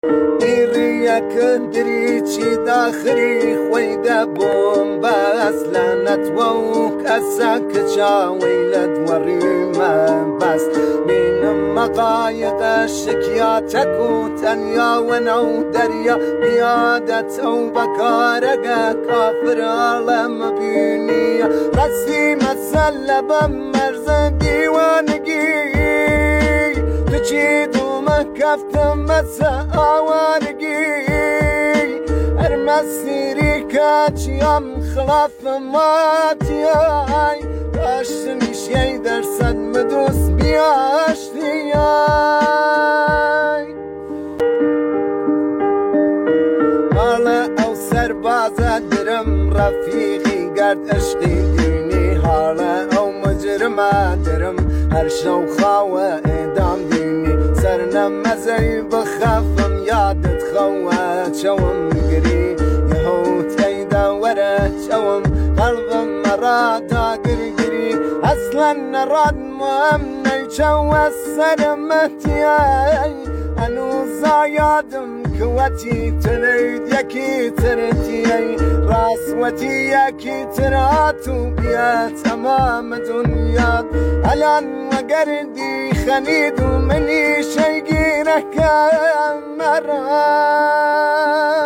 إيريك دريتشي داخري خويدا بوم بس لنتوك أساك شاويلد وريما بس من مقايق الشكياتك وتنيا ونو دريا بيادة وبكارقا كافر عالم بينيا رسي مسلبا مرز ديوانقي تجيد كفتم مسا آوارقي أرمسيري كاتيام خلاف ماتياي باشتني شي درسد مدوس بياشتياي حالا أو سربازة درم رفيقي قرد عشقي ديني حالا أو مجرمة درم هر شو خاوة إدام ديني سرنم مزي بخافم يادت خوات شوم قري يهوت ايدا ورا شوم قلبم مرادا قرقري اصلا نراد مهمني شو السرمتياي انو زايادم كواتي تريد يكي ترتياي راسوتي يكي تراتو بيات امام دنيا الان وقردي خنيد ومني شي غيرك مرة